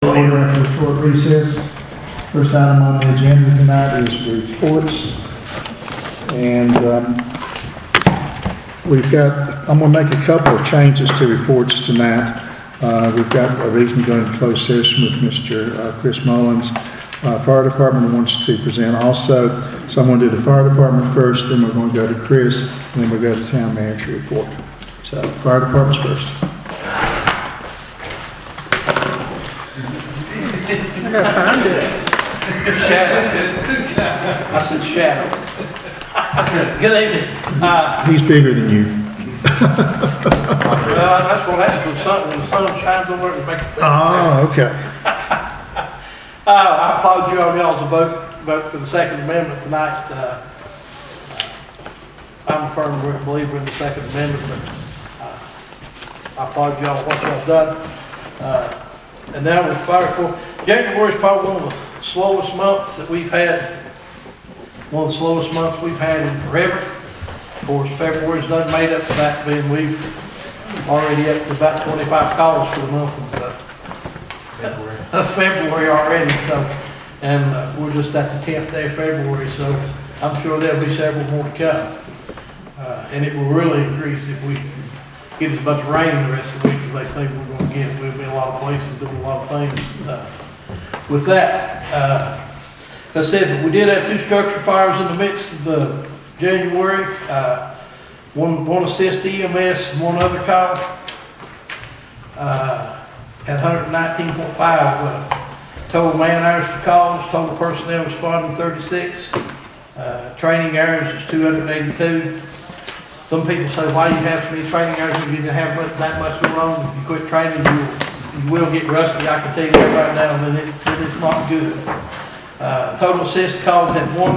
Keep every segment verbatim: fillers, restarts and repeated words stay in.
order after a short recess. First item on the agenda tonight is reports. And um, we've got, I'm going to make a couple of changes to reports tonight. Uh, we've got a reason to go into closed session with Mister Uh, Chris Mullins. Uh, fire department wants to present also. So I'm going to do the fire department first, then we're going to go to Chris, and then we'll go to town manager report. So fire department's first. I gotta find it. Shadow. I said shadow. Good evening. Uh, He's bigger than you. well, that's what happens when the sun, when the sun shines over it and makes it. Oh, okay. Uh, I applaud you on y'all's vote, vote for the Second Amendment tonight. Uh, I'm a firm believer in the Second Amendment, but uh, I applaud y'all on what y'all done. Uh, and now with fire report, January is probably one of the slowest months that we've had. One of the slowest months we've had in forever. Of course, February's done made up for that, being we've already up to about twenty-five calls for the month of uh, February. Of February already. So, and uh, we're just at the tenth day of February, so I'm sure there'll be several more to come. Uh, and it will really increase if we get as much rain the rest of the week as they think we're going to get. We'll be in a lot of places doing a lot of things. Uh, with that, uh, as I said, we did have two structure fires in the midst of the January. Uh, one, one assist E M S and one other call. Uh, had one hundred nineteen point five uh, total man hours for calls, total personnel responding thirty-six. Uh, training hours is two hundred eighty-two. Some people say, why do you have so many training hours if you didn't have much, that much going on? If you quit training, you, you will get rusty. I can tell you that right now, and it, it is not good. Uh, total assist calls had one.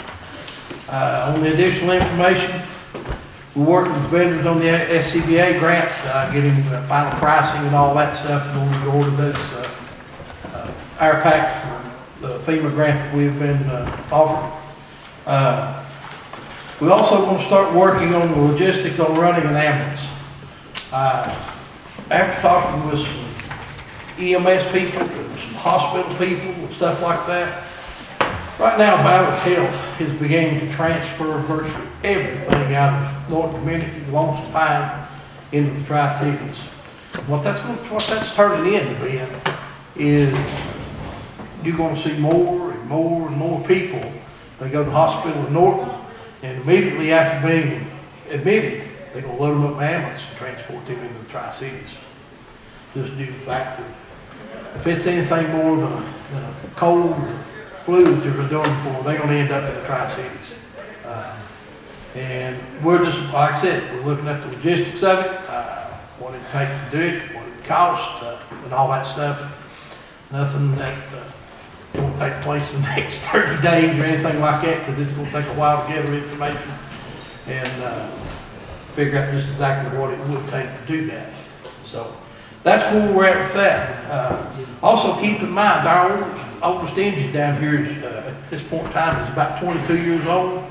Uh, on the additional information, we're working with vendors on the S C B A grant, uh, getting the final pricing and all that stuff, and when we order those uh, uh, air packs for the FEMA grant that we've been uh, offered. Uh, we also want to start working on the logistics on running an ambulance. Uh, after talking with some E M S people, some hospital people, and stuff like that, right now, Valley Health is beginning to transfer virtually everything out of North Community, Lonesome Pine, into the Tri-Cities. What that's going, what that's turning into being is you're going to see more and more and more people. They go to the hospital in Norton, and immediately after being admitted, they're going to load them up in ambulance and transport them into the Tri-Cities. Just due to the fact that if it's anything more than a, than a cold or flu that they're doing for, they're going to end up in the Tri-Cities. Uh, and we're just, like I said, we're looking at the logistics of it, uh, what it takes to do it, what it costs, uh, and all that stuff. Nothing that uh, won't take place in the next thirty days or anything like that, because it's going to take a while to gather information and uh, figure out just exactly what it would take to do that. So that's where we're at with that. Uh, also keep in mind, our oldest, oldest engine down here is, uh, at this point in time, is about twenty-two years old.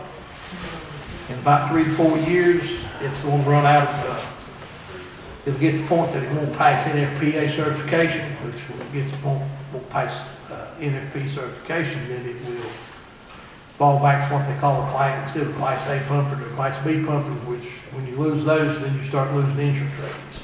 In about three to four years, it's going to run out of, uh, it'll get to the point that it won't pass N F P A certification, which when it gets to the point it won't pass uh, N F P certification, then it will fall back to what they call a class, instead of class A pumping or class B pumping, which when you lose those, then you start losing insurance ratings.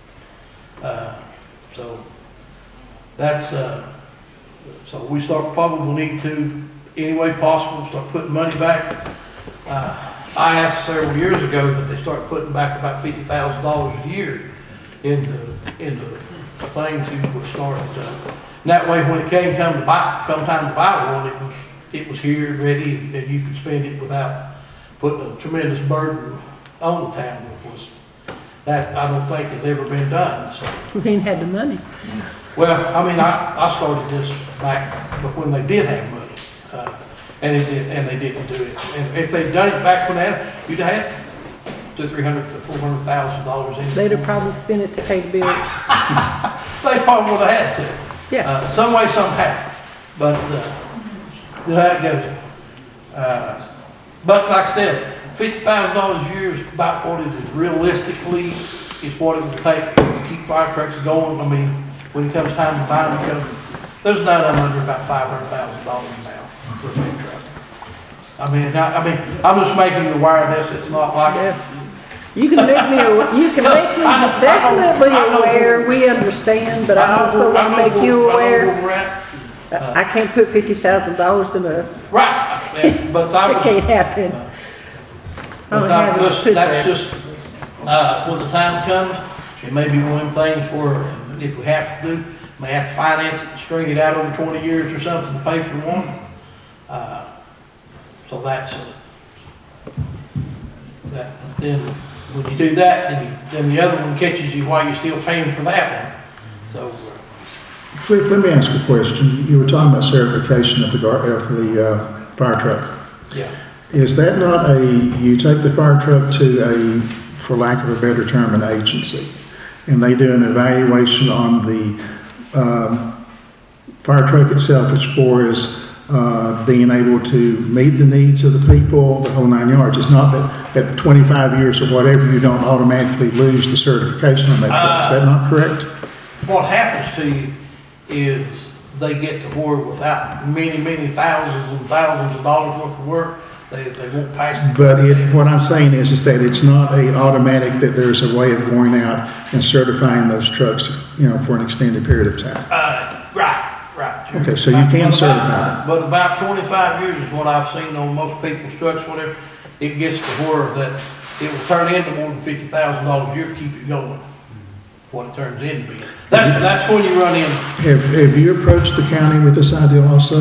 Uh, so that's, uh, so we start probably need to, any way possible, start putting money back. Uh, I asked several years ago that they start putting back about fifty thousand dollars a year into, into things you would start. Uh, and that way when it came time to buy, come time to buy one, it was, it was here, ready, and you could spend it without putting a tremendous burden on the town. It was, that I don't think has ever been done. So. We ain't had the money. Well, I mean, I, I started this back when they did have money, uh, and it did, and they didn't do it. And if they'd done it back when they had, you'd have had two, three hundred to four hundred thousand dollars in. They'd have probably spent it to pay the bills. They probably would have had to. Yeah. Uh, some way, somehow. But uh, you know how it goes. Uh, but like I said, fifty thousand dollars a year is about what it is realistically is what it would take to keep fire trucks going. I mean, when it comes time to buy them, because there's none of them under about five hundred thousand dollars now for a big truck. I mean, I, I mean, I'm just making you aware of this, it's not like, Yeah. You can make me, aw- you can make me I know- I know- definitely I know- aware, we understand, but I I know also where- I want know to make you where- I know aware. where we're at. I I can't put fifty thousand dollars in a, Right, yeah, but I it was, can't happen. I but don't I have it just, put that's there. just, uh, when the time comes, it may be one of them things where if we have to do, may have to finance it, string it out over twenty years or something to pay for one. Uh, So that's, uh, that, then when you do that, then you, then the other one catches you while you're still paying for that one. So, uh, Cliff, let me ask a question. You were talking about certification of the, gar- of the uh, fire truck. yeah. Is that not a, you take the fire truck to a, for lack of a better term, an agency, and they do an evaluation on the um, fire truck itself as far as uh, being able to meet the needs of the people, the whole nine yards? It's not that at twenty-five years or whatever, you don't automatically lose the certification on that truck. Is that not correct? What happens to you is they get to where without many, many thousands and thousands of dollars worth of work, they, they won't pass the. But it, what I'm saying is, is that it's not a automatic that there's a way of going out and certifying those trucks, you know, for an extended period of time. Uh, right, right. Okay, so you can But about- certify them. But about twenty-five years is what I've seen on most people's trucks, whatever, it gets to where that it will turn into more than fifty thousand dollars a year to keep it going, what it turns into being. That's, that's when you run in, Have, have you approached the county with this idea also?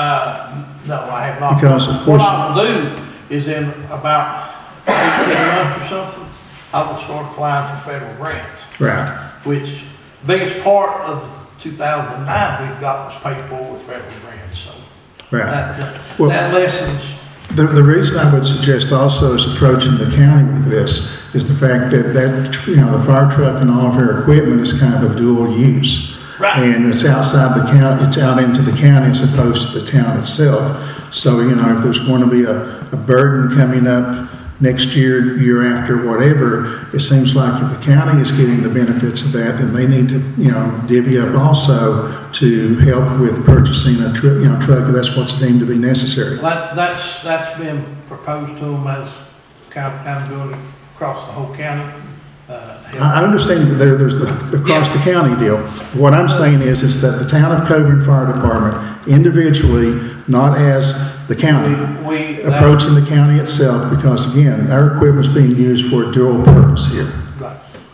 uh, no, I have not. Because, of course- What I will do is in about eighteen months or something, I will start applying for federal grants, Right. which biggest part of the two thousand nine we've got was paid for with federal grants, so. Right. That, Well- that lessens, The, the reason I would suggest also is approaching the county with this is the fact that that, you know, the fire truck and all of our equipment is kind of a dual use. Right. And it's outside the county, it's out into the county as opposed to the town itself. So, you know, if there's going to be a, a burden coming up next year, year after, whatever, it seems like if the county is getting the benefits of that, then they need to, you know, divvy up also to help with purchasing a truck, you know, truck, if that's what's deemed to be necessary. that, that's, that's been proposed to them as kind of, kind of doing across the whole county. uh, help. I I understand that there, there's the across the county deal. What I'm saying is, is that the town of Coburn Fire Department individually, not as the county, We, we. that- approaching the county itself, because again, our equipment's being used for a dual purpose here. Right.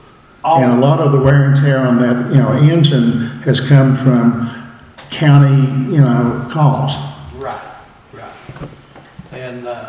And a All, lot of the wear and tear on that, you know, engine has come from county, you know, calls. right, right. And, uh,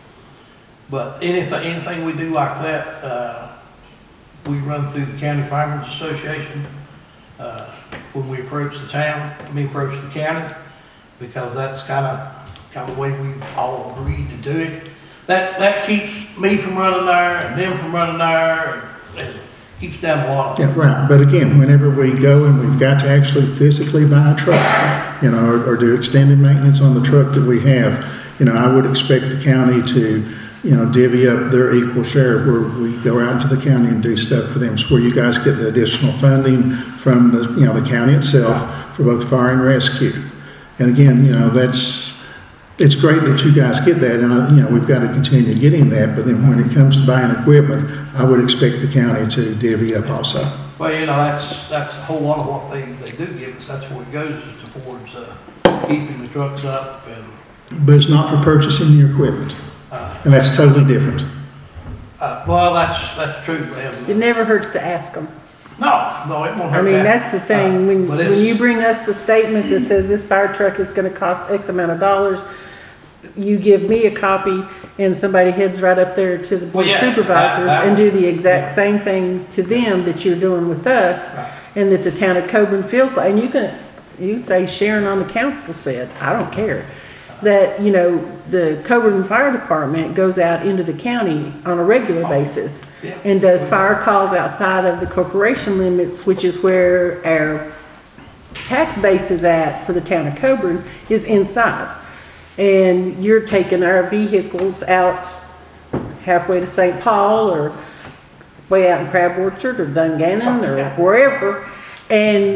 but anything, anything we do like that, uh, we run through the County Firemen's Association, uh, when we approach the town, I mean, approach the county, because that's kind of, kind of the way we all agreed to do it. That, that keeps me from running there, and them from running there, and, and keeps down a lot of. Yeah, right, but again, whenever we go and we've got to actually physically buy a truck, you know, or, or do extended maintenance on the truck that we have, you know, I would expect the county to, you know, divvy up their equal share where we go out into the county and do stuff for them. It's where you guys get the additional funding from the, you know, the county itself for both fire and rescue. And again, you know, that's, it's great that you guys get that, and, uh, you know, we've got to continue getting that, but then when it comes to buying equipment, I would expect the county to divvy up also. Well, you know, that's, that's a whole lot of what they, they do give us, that's where it goes, is towards, uh, keeping the trucks up and, But it's not for purchasing the equipment, uh, and that's totally different. uh, well, that's, that's true, It man. never hurts to ask them. No, no, it won't hurt. I mean, that. that's the thing, when, Uh, but when it's- you bring us the statement that says this fire truck is gonna cost X amount of dollars, you give me a copy and somebody heads right up there to the board Well, of yeah, supervisors that- that- and do the exact same thing to them that you're doing with us, Right. and that the town of Coburn feels like, and you can, you can say Sharon on the council said, I don't care. That, you know, the Coburn Fire Department goes out into the county on a regular basis Yeah. and does fire calls outside of the corporation limits, which is where our tax base is at for the town of Coburn, is inside. And you're taking our vehicles out halfway to Saint Paul or way out in Crab Orchard or Dungannon or wherever. And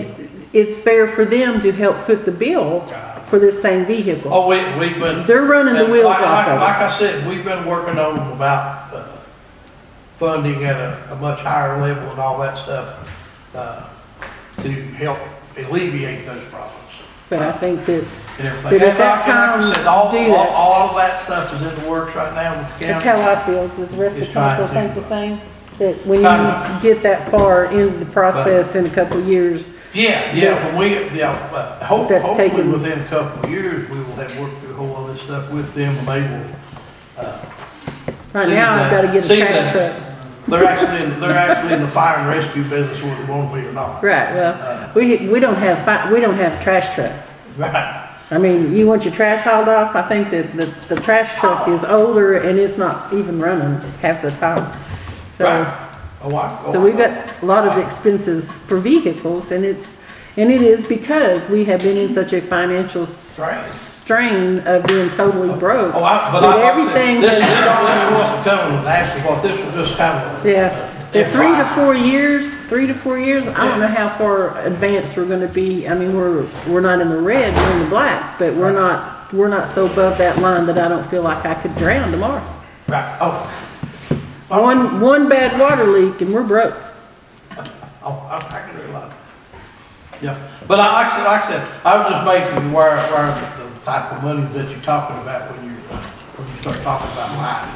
it's fair for them to help foot the bill for this same vehicle. Oh, we, we've been. They're running the and wheels like- off like- of it. Like I said, we've been working on about, uh, funding at a, a much higher level and all that stuff, uh, to help alleviate those problems. But I think that And everything. But at And that like- and like I time, said, all- do all- that. All of that stuff is in the works right now with the that's county. how I feel. Does the rest of It's the council trying think to- the same? That when Kind you get that far into the process in a couple of years, Yeah, yeah, when we, yeah, uh, hope, That's hopefully taken- within a couple of years, we will have worked through a whole lot of this stuff with them and they will, uh, right See now, I've that- got to get a see trash that- truck. they're actually, in- they're actually in the fire and rescue business whether they want to be or not. Right, well, we, we don't have, fi- we don't have a trash truck. Right. I mean, you want your trash hauled off, I think that the, the trash truck is older and it's not even running half the time. So, Right. Oh, I- oh, so I we've know. got a lot of expenses for vehicles and it's, and it is because we have been in such a financial s- Right. strain of being totally broke. Oh, I, but That I, like I everything said, this, has this, gone- this wasn't coming with actually, what, this was just kind of. Yeah, the F Y I. three to four years, three to four years, I don't know how far advanced we're gonna be. I mean, we're, we're not in the red, we're in the black, but we're not, we're not so above that line that I don't feel like I could drown tomorrow. Right, oh. One, one bad water leak and we're broke. Oh, I, I can realize that. Yeah, but I, like I said, like I said, I was just making you aware, aware of the, the type of monies that you're talking about when you, when you start talking about lighting.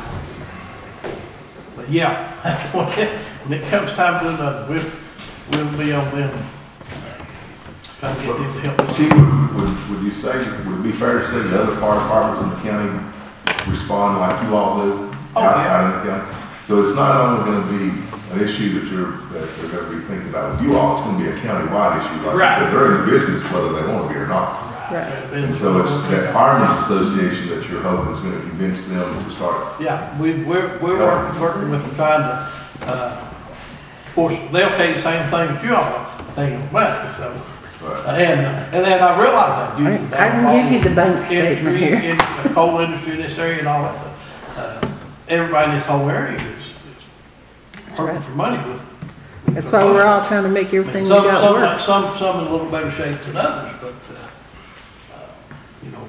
But yeah, when it, when it comes time to another, we'll, we'll be on them. Trying to get them to help us. Chief, would, would, would you say, would it be fair to say the other fire departments in the county respond like you all do? Oh, out- yeah. out in the county? So it's not only gonna be an issue that you're, that they're gonna be thinking about with you all, it's gonna be a county-wide issue. Like Right. I said, they're in the business whether they wanna be or not. Right. And so it's that firemen's association that you're hoping is gonna convince them to start. Yeah, we, we're, we're working, working with them, trying to, uh, of course, they'll tell you the same thing that you all, they don't money, so. Right. And, and then I realized that. due to the I can give you the bank industry, statement here. in the coal industry in this area and all that stuff. Uh, Everybody in this whole area is, is hurting right. for money with. with That's their why we're budget. all trying to make everything we Some, got some, work. some, some in a little better shape than others, but, uh, uh, you know,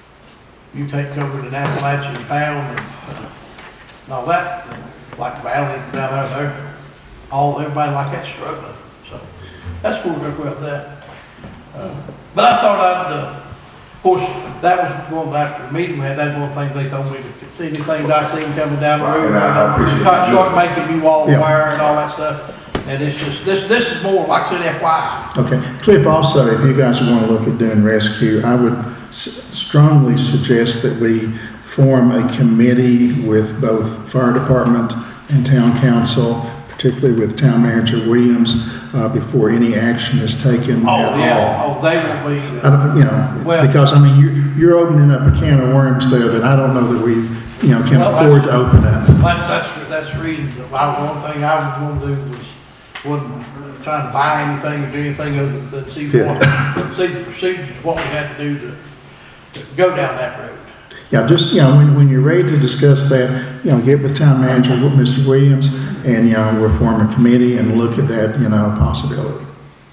you take over the Appalachian pound and, uh, and all that, and like the valley down there, they're all, everybody like that's struggling, so that's where we're with that. Uh, But I thought I'd, uh, of course, that was going back to the meeting we had, that's one of the things they told me, to see anything I seen coming down the road. And I- I appreciate Start, that. start making you all Yeah. aware and all that stuff, and it's just, this, this is more, like I said, F Y I. Okay, Cliff, also, if you guys want to look at doing rescue, I would s- strongly suggest that we form a committee with both fire department and town council, particularly with town manager Williams, uh, before any action is taken Oh, at all. yeah, oh, they will be, I uh, don't, you know, Well- because, I mean, you're, you're opening up a can of worms there that I don't know that we, you know, can Well, afford to open up. that's, that's, that's the reason, that I, one thing I was gonna do was, wasn't trying to buy anything or do anything other than see Yeah. what, see the procedures, what we had to do to, to go down that road. Yeah, just, you know, when, when you're ready to discuss that, you know, get with town manager, with Mister Williams, and, you know, we'll form a committee and look at that, you know, possibility.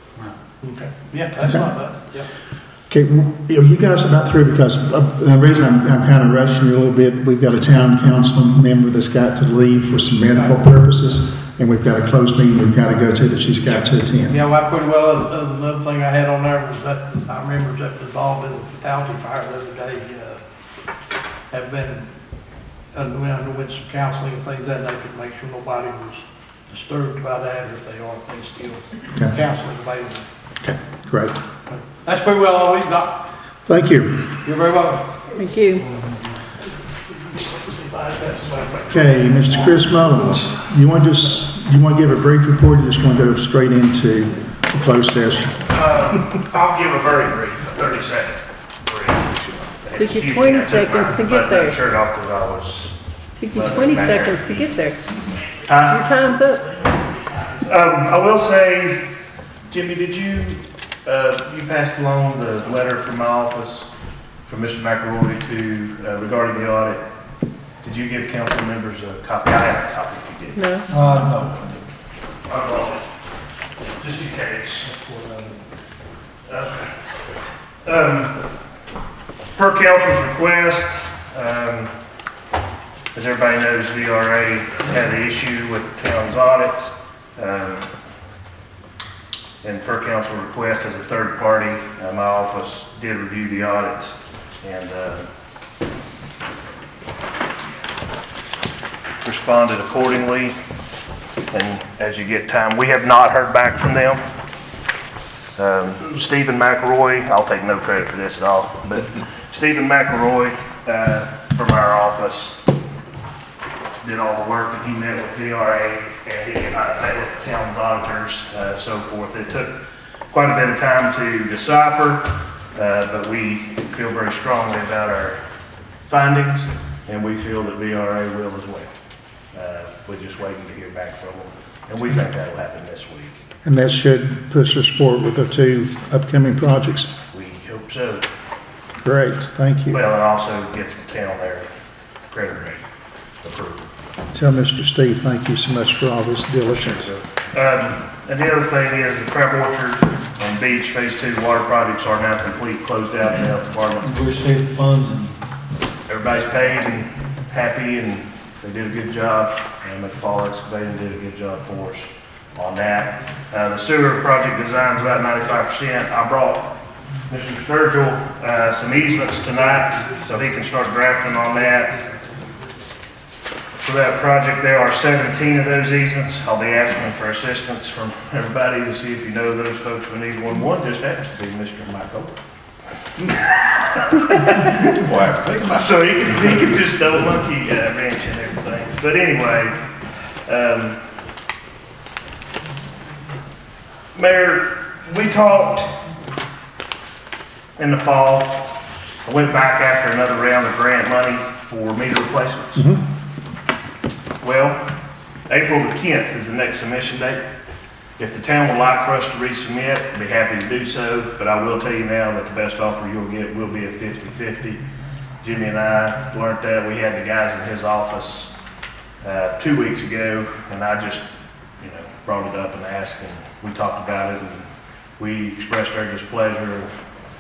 Okay, yeah, that's Okay. not bad, yeah. Okay, w- you know, you guys are about through because uh, the reason I'm, I'm kind of rushing you a little bit, we've got a town council member that's got to leave for some medical purposes, and we've got a closed meeting we've got to go to that she's got to attend. Yeah, well, pretty well, other- other- another thing I had on there was that, I remember that was involved in a fatality fire the other day, uh, have been, underwent, underwent some counseling and things that nature to make sure nobody was disturbed by that, or if they are, they still Okay. counseling available. Okay, great. That's pretty well all we've got. Thank you. You're very welcome. Thank you. Okay, Mister Chris Mullins, you want to just, you want to give a brief report, or you just want to go straight into the closed session? Uh, I'll give a very brief, a thirty second brief. Took you Excuse me, twenty I took seconds my- to get my there. Shirt off because I was. Took you twenty seconds to get there. Uh, Your time's up. Um, I will say, Jimmy, did you, uh, you passed along the letter from my office from Mister McElroy to, uh, regarding the audit. Did you give council members a copy? I have a copy if you did. No. Uh, I brought it, just in case. Okay. Um, per council's request, um, as everybody knows, V R A had an issue with the town's audit. Um, and per council request as a third party, uh, my office did review the audits and, uh, responded accordingly. And as you get time, we have not heard back from them. Um, Stephen McElroy, I'll take no credit for this at all, but Stephen McElroy, uh, from our office did all the work, and he met with V R A, and he uh, met with the town's auditors, uh, so forth. It took quite a bit of time to decipher, uh, but we feel very strongly about our findings, and we feel that V R A will as well. Uh, we're just waiting to hear back from them, and we think that'll happen this week. And that should push us forward with the two upcoming projects. We hope so. Great, thank you. Well, it also gets the town their credit rating approved. Tell Mister Steve, thank you so much for all this diligence. Um, and the other thing is the Crab Orchard and Beach Phase Two water projects are now complete, closed out in the health department. We received the funds and Everybody's paid and happy, and they did a good job. And McFall Excavating did a good job for us on that. Uh, the sewer project design's about ninety-five percent. I brought Mister Sturgill, uh, some easements tonight, so he can start drafting on that. For that project, there are seventeen of those easements. I'll be asking for assistance from everybody to see if you know those folks we need one. One just happens to be Mister Michael. Boy, think about So he can, he can just throw a monkey uh, wrench and everything. But anyway, um, Mayor, we talked in the fall. I went back after another round of grant money for meter replacements. Mhm. Well, April the tenth is the next submission date. If the town would like for us to resubmit, I'd be happy to do so, but I will tell you now that the best offer you'll get will be a fifty fifty. Jimmy and I learned that. We had the guys in his office uh, two weeks ago, and I just, you know, brought it up and asked, and we talked about it, and we expressed our displeasure of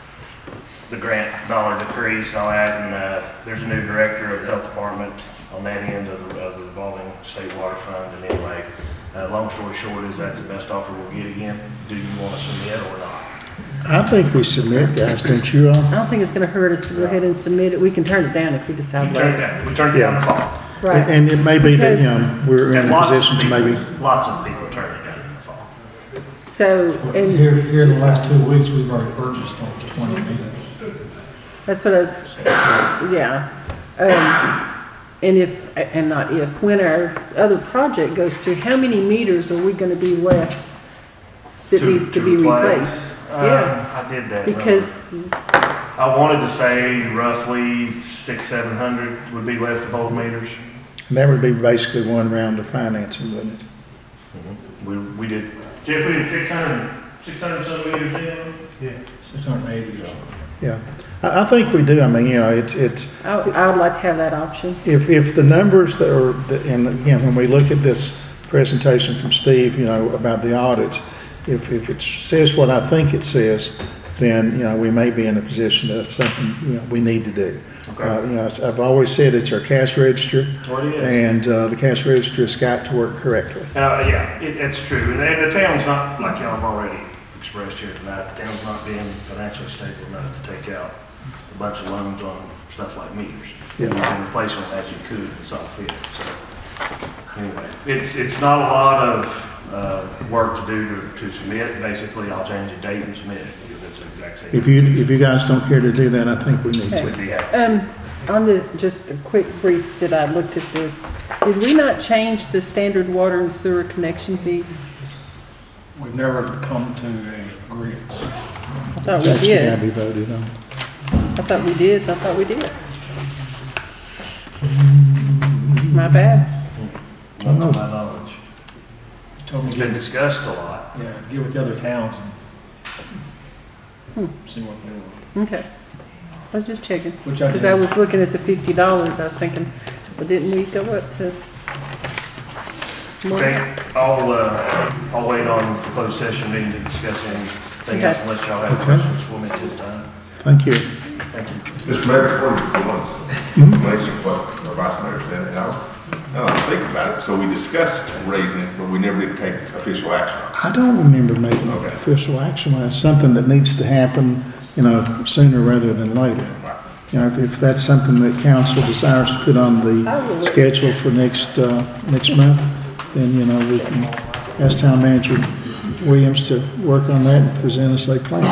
the grant dollar decrease and all that, and uh, there's a new director of the health department on that end of the, of the revolving state water fund, and anyway, uh, long story short is that's the best offer we'll get again. Do you want to submit or not? I think we submit, guys, don't you all? I don't think it's gonna hurt us to go ahead and submit it. We can turn it down if we We decide turned it later. down, we turned it down in the fall. Right. And it may be that, you know, we're in And a lots of position to people- maybe, Lots of people turned it down in the fall. So, and here, here in the last two weeks, we've already purchased almost twenty meters. that's what I was, yeah. Um, and if, and not if, when our other project goes through, how many meters are we gonna be left that needs to be replace? replaced? Uh, Yeah, I did that. number. because, I wanted to say roughly six, seven hundred would be left of old meters. and that would be basically one round of financing, wouldn't it? We, we did, Jeff, we did six hundred, six hundred some meters in. Yeah. Six hundred and eighty or something. Yeah, I, I think we do. I mean, you know, it's, it's, I, I would like to have that option. if, if the numbers that are, and again, when we look at this presentation from Steve, you know, about the audits, if, if it says what I think it says, then, you know, we may be in a position that's something, you know, we need to do. Okay. Uh, you know, it's- I've always said it's our cash register, What it is. and, uh, the cash register has got to work correctly. Uh, yeah, it, it's true. And the, the town's not, like y'all have already expressed here tonight, the town's not being financially stable enough to take out a bunch of loans on stuff like meters. Yeah. You can replace them as you could and saw fit, so. Anyway, it's, it's not a lot of, uh, work to do to, to submit. Basically, I'll change the date and submit it because it's the exact same. If you, if you guys don't care to do that, I think we need Okay. to. Would be happy. Um, on the, just a quick brief that I looked at this, did we not change the standard water and sewer connection fees? We've never come to a agreement. I thought It's we actually gotta did. be voted on. I thought we did. I thought we did. My bad. Not to my knowledge. Told me It's to been get, discussed a lot. yeah, get with the other towns and Hmm. see what they want. Okay. I was just checking. Which I Because I did. was looking at the fifty dollars. I was thinking, well, didn't we go up to more? Okay, I'll, uh, I'll wait on the closed session meeting to discuss any anything else unless y'all have Okay. questions for me at this time. Thank you. Thank you. Mister Mayor, before you go on, information, what our vice mayor said, and I was, I was thinking about it, so we discussed raising it, but we never did take official action on I don't remember making Okay. official action on it. It's something that needs to happen, you know, sooner rather than later. You know, if- if that's something that council desires to put on the schedule for next, uh, next month, then, you know, we can ask town manager Williams to work on that and present us a plan.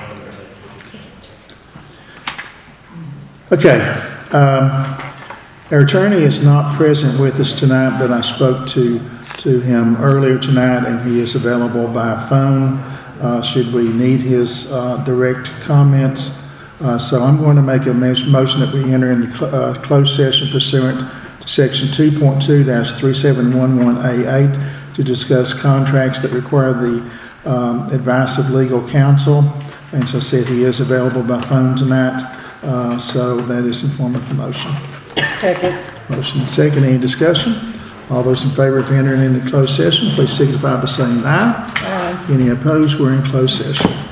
Okay, um, our attorney is not present with us tonight, but I spoke to, to him earlier tonight, and he is available by phone, uh, should we need his, uh, direct comments. Uh, so I'm going to make a mo- motion that we enter into, cl- uh, closed session pursuant to section two point two three seven one one A eight to discuss contracts that require the, um, advice of legal counsel. And so I said he is available by phone tonight, uh, so that is in form of a motion. Second. Motion and second, any discussion? All those in favor of entering into closed session, please signify by saying aye. Aye. Any opposed, we're in closed session.